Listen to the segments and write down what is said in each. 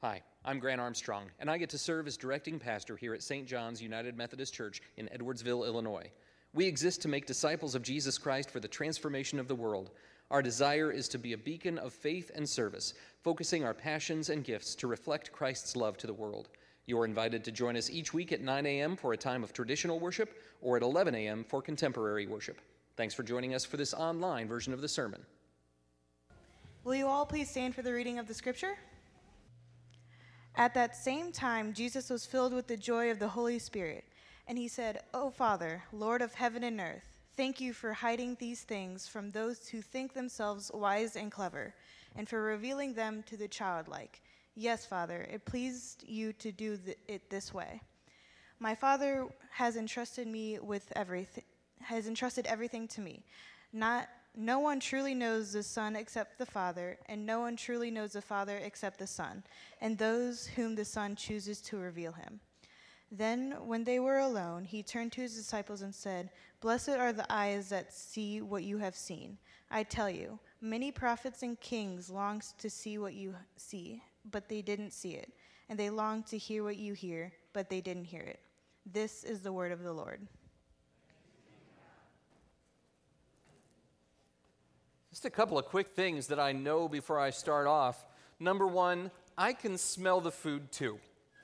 Hi, I'm Grant Armstrong, and I get to serve as directing pastor here at St. John's United Methodist Church in Edwardsville, Illinois. We exist to make disciples of Jesus Christ for the transformation of the world. Our desire is to be a beacon of faith and service, focusing our passions and gifts to reflect Christ's love to the world. You're invited to join us each week at 9 a.m. for a time of traditional worship or at 11 a.m. for contemporary worship. Thanks for joining us for this online version of the sermon. Will you all please stand for the reading of the scripture? At that same time, Jesus was filled with the joy of the Holy Spirit, and he said, "O Father, Lord of heaven and earth, thank you for hiding these things from those who think themselves wise and clever, and for revealing them to the childlike. Yes, Father, it pleased you to do it this way. My Father has entrusted everything to me. No one truly knows the Son except the Father, and no one truly knows the Father except the Son, and those whom the Son chooses to reveal him." Then, when they were alone, he turned to his disciples and said, "Blessed are the eyes that see what you have seen. I tell you, many prophets and kings longed to see what you see, but they didn't see it, and they longed to hear what you hear, but they didn't hear it." This is the word of the Lord. Just a couple of quick things that I know before I start off. Number one, I can smell the food too.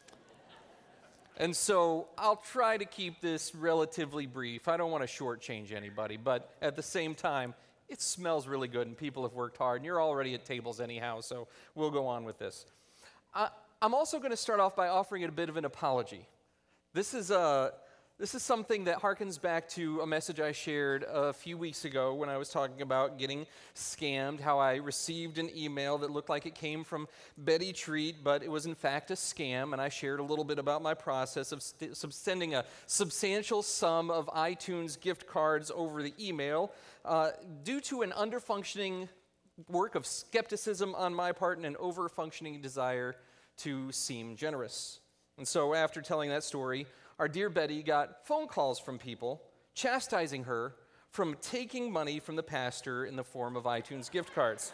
And so I'll try to keep this relatively brief. I don't want to shortchange anybody, but at the same time, it smells really good and people have worked hard and you're already at tables anyhow, so we'll go on with this. I'm also going to start off by offering a bit of an apology. This is something that harkens back to a message I shared a few weeks ago when I was talking about getting scammed, how I received an email that looked like it came from Betty Treat, but it was in fact a scam, and I shared a little bit about my process of sending a substantial sum of iTunes gift cards over the email due to an underfunctioning work of skepticism on my part and an overfunctioning desire to seem generous. And so after telling that story, our dear Betty got phone calls from people chastising her from taking money from the pastor in the form of iTunes gift cards.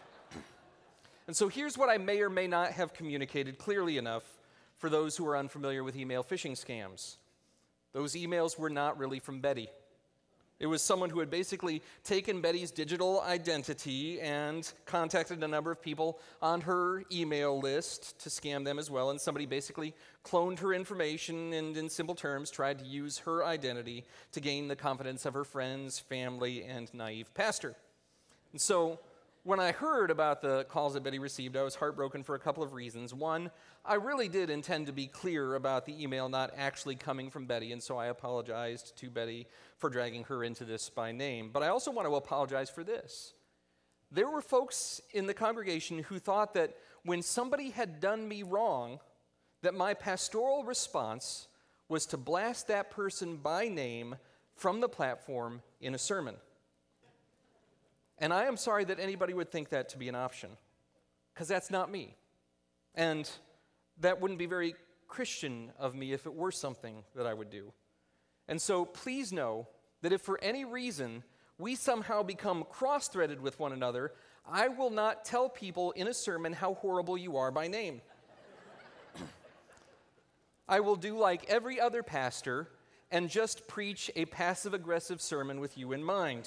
And so here's what I may or may not have communicated clearly enough for those who are unfamiliar with email phishing scams. Those emails were not really from Betty. It was someone who had basically taken Betty's digital identity and contacted a number of people on her email list to scam them as well, and somebody basically cloned her information and, in simple terms, tried to use her identity to gain the confidence of her friends, family, and naive pastor. And so when I heard about the calls that Betty received, I was heartbroken for a couple of reasons. One, I really did intend to be clear about the email not actually coming from Betty, and so I apologized to Betty for dragging her into this by name. But I also want to apologize for this. There were folks in the congregation who thought that when somebody had done me wrong, that my pastoral response was to blast that person by name from the platform in a sermon. And I am sorry that anybody would think that to be an option, because that's not me. And that wouldn't be very Christian of me if it were something that I would do. And so please know that if for any reason we somehow become cross-threaded with one another, I will not tell people in a sermon how horrible you are by name. I will do like every other pastor and just preach a passive-aggressive sermon with you in mind.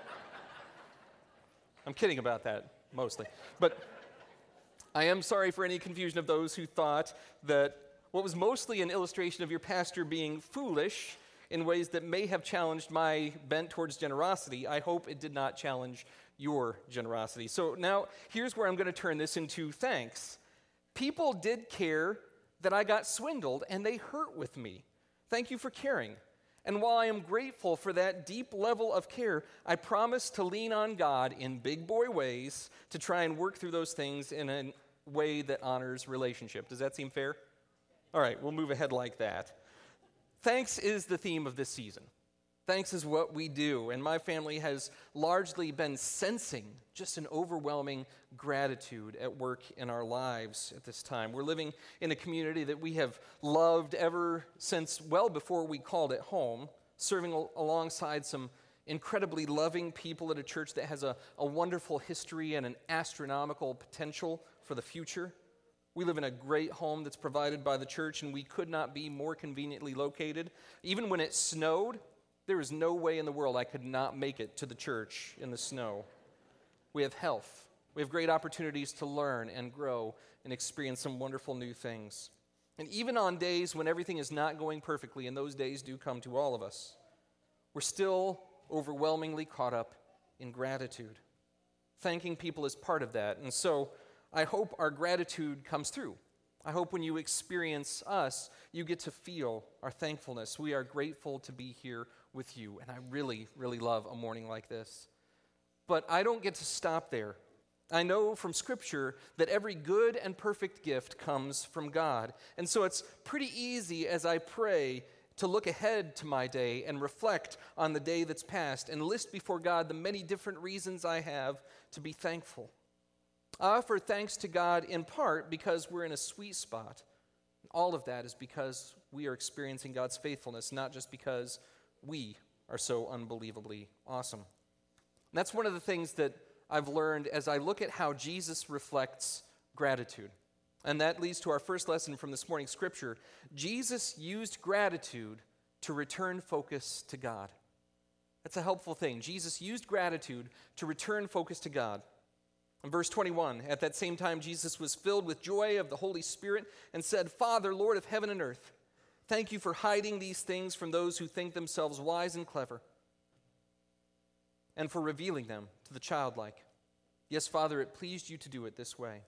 I'm kidding about that, mostly. But I am sorry for any confusion of those who thought that what was mostly an illustration of your pastor being foolish in ways that may have challenged my bent towards generosity. I hope it did not challenge your generosity. So now, here's where I'm going to turn this into thanks. People did care that I got swindled, and they hurt with me. Thank you for caring. And while I am grateful for that deep level of care, I promise to lean on God in big boy ways to try and work through those things in a way that honors relationship. Does that seem fair? All right, we'll move ahead like that. Thanks is the theme of this season. Thanks is what we do, and my family has largely been sensing just an overwhelming gratitude at work in our lives at this time. We're living in a community that we have loved ever since well before we called it home, serving alongside some incredibly loving people at a church that has a wonderful history and an astronomical potential for the future. We live in a great home that's provided by the church, and we could not be more conveniently located. Even when it snowed, there was no way in the world I could not make it to the church in the snow. We have health. We have great opportunities to learn and grow and experience some wonderful new things. And even on days when everything is not going perfectly, and those days do come to all of us, we're still overwhelmingly caught up in gratitude. Thanking people is part of that. And so I hope our gratitude comes through. I hope when you experience us, you get to feel our thankfulness. We are grateful to be here with you, and I really, really love a morning like this. But I don't get to stop there. I know from Scripture that every good and perfect gift comes from God. And so it's pretty easy as I pray to look ahead to my day and reflect on the day that's passed and list before God the many different reasons I have to be thankful. I offer thanks to God in part because we're in a sweet spot. All of that is because we are experiencing God's faithfulness, not just because we are so unbelievably awesome. And that's one of the things that I've learned as I look at how Jesus reflects gratitude. And that leads to our first lesson from this morning's scripture. Jesus used gratitude to return focus to God. That's a helpful thing. Jesus used gratitude to return focus to God. In verse 21, at that same time, Jesus was filled with joy of the Holy Spirit and said, Father, Lord of heaven and earth, thank you for hiding these things from those who think themselves wise and clever, and for revealing them to the childlike. Yes, Father, it pleased you to do it this way.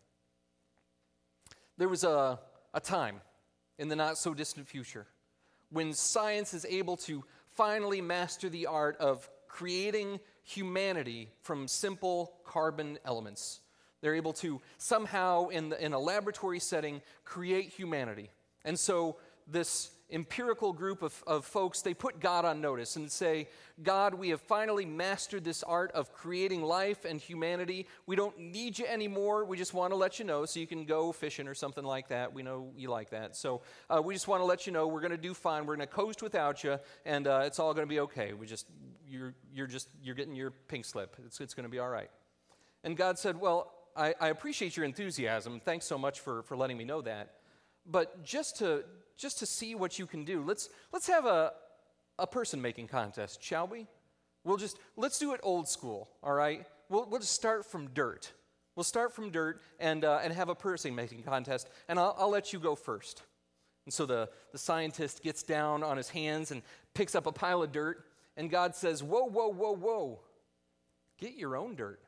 There was a time in the not-so-distant future when science is able to finally master the art of creating humanity from simple carbon elements. They're able to somehow, in a laboratory setting, create humanity. And so this empirical group of folks, they put God on notice and say, God, we have finally mastered this art of creating life and humanity. We don't need you anymore. We just want to let you know so you can go fishing or something like that. We know you like that. So we just want to let you know we're going to do fine. We're going to coast without you, and it's all going to be okay. You're getting your pink slip. It's going to be all right. And God said, well, I appreciate your enthusiasm. Thanks so much for letting me know that. But just to see what you can do, let's have a person-making contest, shall we? Let's do it old school, all right? We'll just start from dirt. We'll start from dirt and have a person-making contest, and I'll let you go first. And so the scientist gets down on his hands and picks up a pile of dirt, and God says, whoa, whoa, whoa, whoa, get your own dirt.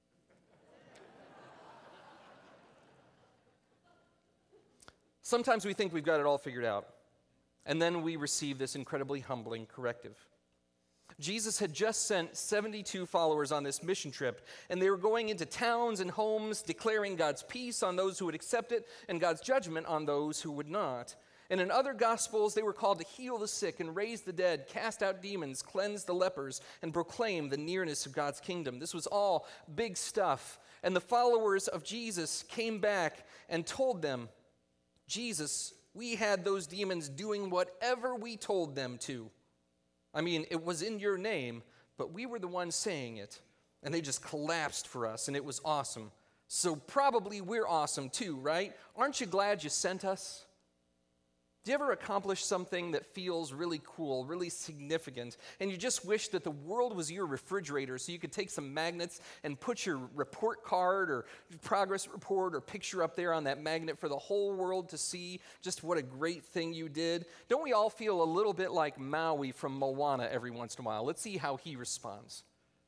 Sometimes we think we've got it all figured out, and then we receive this incredibly humbling corrective. Jesus had just sent 72 followers on this mission trip, and they were going into towns and homes declaring God's peace on those who would accept it and God's judgment on those who would not. And in other gospels, they were called to heal the sick and raise the dead, cast out demons, cleanse the lepers, and proclaim the nearness of God's kingdom. This was all big stuff. And the followers of Jesus came back and told them, Jesus, we had those demons doing whatever we told them to. I mean, it was in your name, but we were the ones saying it. And they just collapsed for us, and it was awesome. So probably we're awesome too, right? Aren't you glad you sent us? Do you ever accomplish something that feels really cool, really significant, and you just wish that the world was your refrigerator so you could take some magnets and put your report card or progress report or picture up there on that magnet for the whole world to see just what a great thing you did? Don't we all feel a little bit like Maui from Moana every once in a while? Let's see how he responds.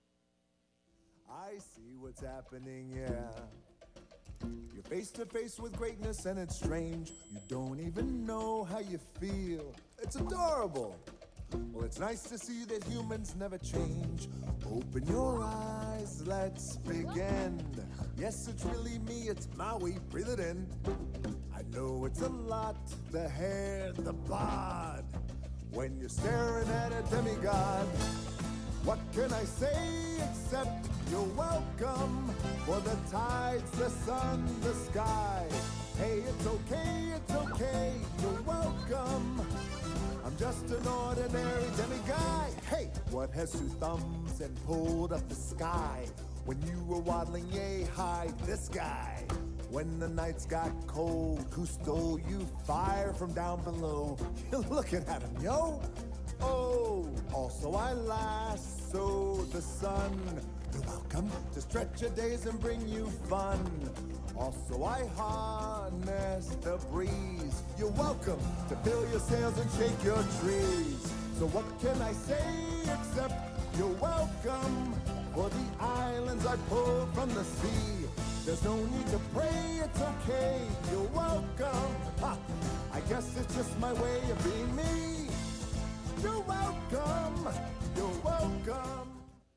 I see what's happening, yeah. You're face to face with greatness and it's strange. You don't even know how you feel. It's adorable. Well, it's nice to see that humans never change. Open your eyes, let's begin. Yes, it's really me, it's Maui, breathe it in. I know it's a lot, the hair, the bod. When you're staring at a demigod, what can I say except you're welcome for the tides, the sun, the sky. Hey, it's okay, you're welcome. I'm just an ordinary demiguy. Hey, what has two thumbs and pulled up the sky? When you were waddling yay high, this guy. When the nights got cold, who stole you fire from down below? You're looking at him, yo. Oh, also I lasso the sun. You're welcome to stretch your days and bring you fun. Also I harness the breeze. You're welcome to fill your sails and shake your trees. So what can I say except you're welcome? For the islands I pulled from the sea. There's no need to pray, it's okay. You're welcome. Ha! I guess it's just my way of being me. You're welcome. You're welcome.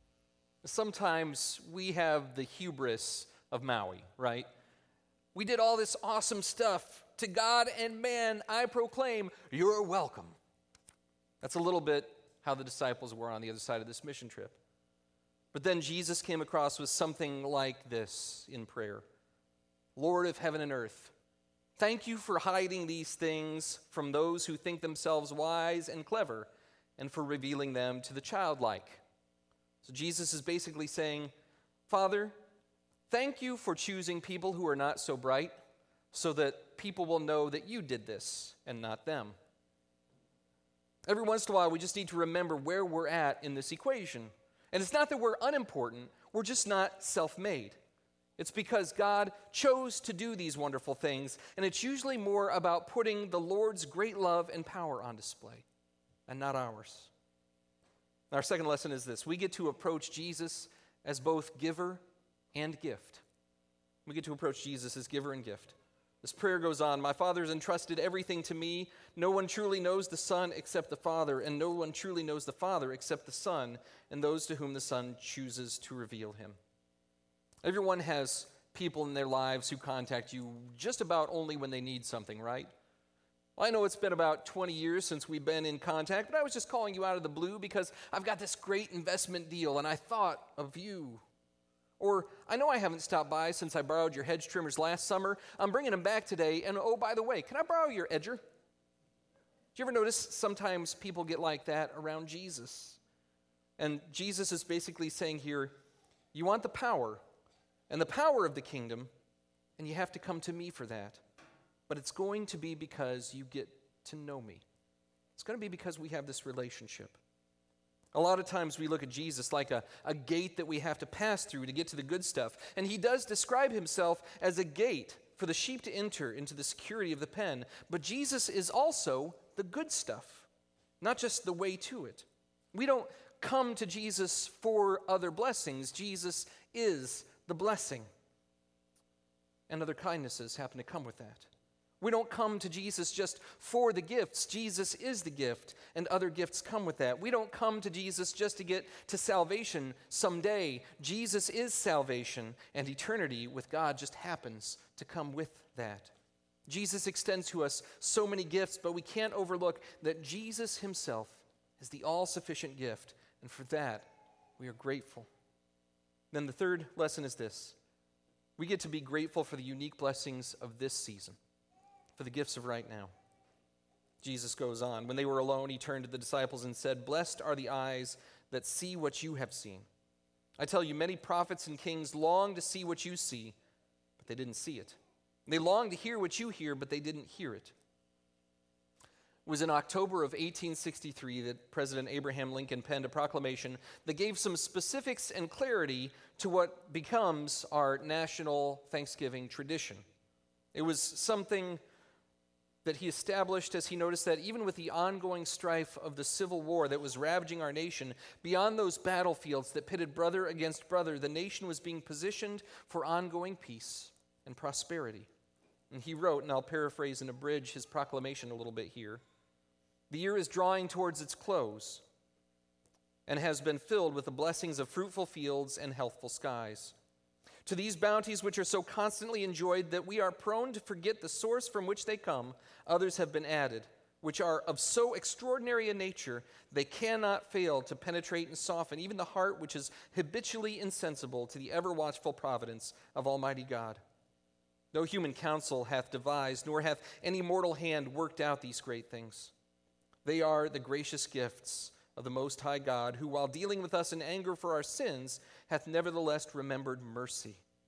Sometimes we have the hubris of Maui, right? We did all this awesome stuff. To God and man, I proclaim, you're welcome. That's a little bit how the disciples were on the other side of this mission trip. But then Jesus came across with something like this in prayer. Lord of heaven and earth, thank you for hiding these things from those who think themselves wise and clever, and for revealing them to the childlike. So Jesus is basically saying, Father, thank you for choosing people who are not so bright, so that people will know that you did this and not them. Every once in a while, we just need to remember where we're at in this equation. And it's not that we're unimportant, we're just not self-made. It's because God chose to do these wonderful things, and it's usually more about putting the Lord's great love and power on display, and not ours. Our second lesson is this. We get to approach Jesus as both giver and gift. We get to approach Jesus as giver and gift. This prayer goes on, my Father has entrusted everything to me. No one truly knows the Son except the Father, and no one truly knows the Father except the Son, and those to whom the Son chooses to reveal him. Everyone has people in their lives who contact you just about only when they need something, right? Well, I know it's been about 20 years since we've been in contact, but I was just calling you out of the blue because I've got this great investment deal, and I thought of you. Or, I know I haven't stopped by since I borrowed your hedge trimmers last summer. I'm bringing them back today, and oh, by the way, can I borrow your edger? Do you ever notice sometimes people get like that around Jesus? And Jesus is basically saying here, you want the power, and the power of the kingdom, and you have to come to me for that. But it's going to be because you get to know me. It's going to be because we have this relationship. A lot of times we look at Jesus like a gate that we have to pass through to get to the good stuff. And he does describe himself as a gate for the sheep to enter into the security of the pen. But Jesus is also the good stuff, not just the way to it. We don't come to Jesus for other blessings. Jesus is the blessing. And other kindnesses happen to come with that. We don't come to Jesus just for the gifts. Jesus is the gift, and other gifts come with that. We don't come to Jesus just to get to salvation someday. Jesus is salvation, and eternity with God just happens to come with that. Jesus extends to us so many gifts, but we can't overlook that Jesus himself is the all-sufficient gift, and for that, we are grateful. Then the third lesson is this. We get to be grateful for the unique blessings of this season, for the gifts of right now. Jesus goes on. When they were alone, he turned to the disciples and said, blessed are the eyes that see what you have seen. I tell you, many prophets and kings long to see what you see, but they didn't see it. They long to hear what you hear, but they didn't hear it. It was in October of 1863 that President Abraham Lincoln penned a proclamation that gave some specifics and clarity to what becomes our national Thanksgiving tradition. It was something that he established as he noticed that even with the ongoing strife of the Civil War that was ravaging our nation, beyond those battlefields that pitted brother against brother, the nation was being positioned for ongoing peace and prosperity. And he wrote, and I'll paraphrase and abridge his proclamation a little bit here, the year is drawing towards its close and has been filled with the blessings of fruitful fields and healthful skies. To these bounties which are so constantly enjoyed that we are prone to forget the source from which they come, others have been added, which are of so extraordinary a nature they cannot fail to penetrate and soften even the heart which is habitually insensible to the ever-watchful providence of Almighty God. No human counsel hath devised, nor hath any mortal hand worked out these great things. They are the gracious gifts of the Most High God, who, while dealing with us in anger for our sins, hath nevertheless remembered mercy.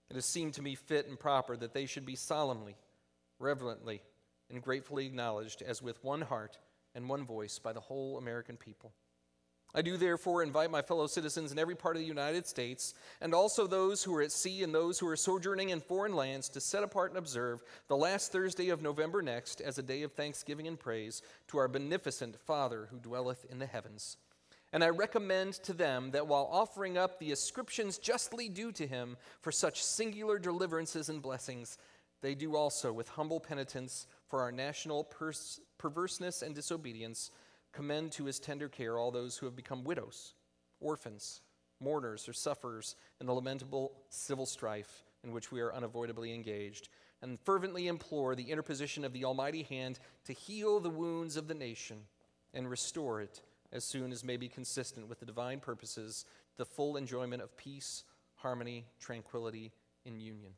it has seemed to me fit and proper that they should be solemnly, reverently, and gratefully acknowledged as with one heart and one voice by the whole American people. I do therefore invite my fellow citizens in every part of the United States, and also those who are at sea and those who are sojourning in foreign lands, to set apart and observe the last Thursday of November next as a day of thanksgiving and praise to our beneficent Father who dwelleth in the heavens. And I recommend to them that while offering up the ascriptions justly due to him for such singular deliverances and blessings, they do also with humble penitence for our national perverseness and disobedience commend to his tender care all those who have become widows, orphans, mourners, or sufferers in the lamentable civil strife in which we are unavoidably engaged, and fervently implore the interposition of the Almighty hand to heal the wounds of the nation and restore it as soon as may be consistent with the divine purposes, the full enjoyment of peace, harmony, tranquility, and union.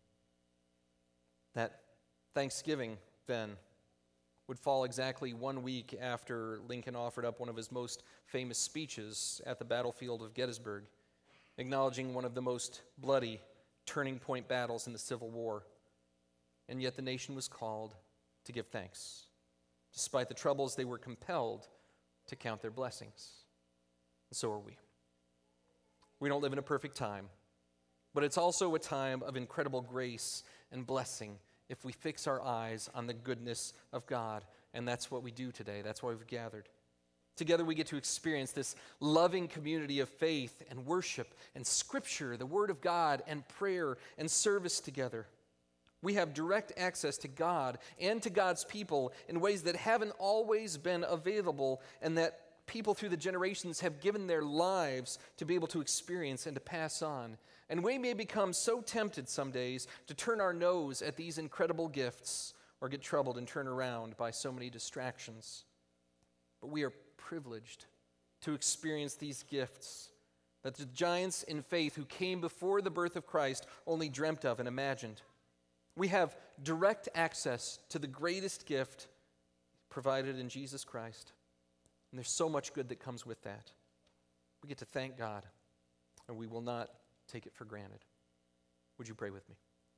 That Thanksgiving, then, would fall exactly 1 week after Lincoln offered up one of his most famous speeches at the battlefield of Gettysburg, acknowledging one of the most bloody turning point battles in the Civil War. And yet the nation was called to give thanks. Despite the troubles, they were compelled to count their blessings. And so are we. We don't live in a perfect time, but it's also a time of incredible grace and blessing if we fix our eyes on the goodness of God. And that's what we do today. That's why we've gathered. Together we get to experience this loving community of faith and worship and Scripture, the Word of God, and prayer and service together. We have direct access to God and to God's people in ways that haven't always been available, and that people through the generations have given their lives to be able to experience and to pass on. And we may become so tempted some days to turn our nose at these incredible gifts or get troubled and turn around by so many distractions. But we are privileged to experience these gifts that the giants in faith who came before the birth of Christ only dreamt of and imagined. We have direct access to the greatest gift provided in Jesus Christ. And there's so much good that comes with that. We get to thank God, and we will not take it for granted. Would you pray with me?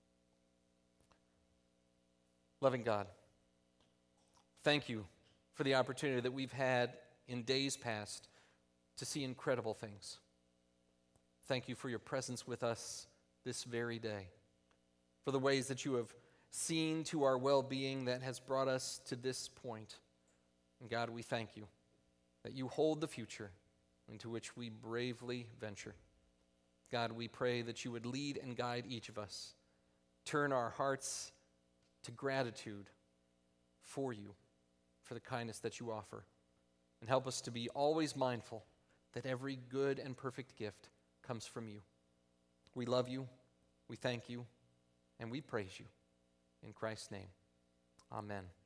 Loving God, thank you for the opportunity that we've had in days past to see incredible things. Thank you for your presence with us this very day, for the ways that you have seen to our well-being that has brought us to this point. And God, we thank you that you hold the future into which we bravely venture. God, we pray that you would lead and guide each of us. Turn our hearts to gratitude for you, for the kindness that you offer. And help us to be always mindful that every good and perfect gift comes from you. We love you, we thank you, and we praise you. In Christ's name, amen.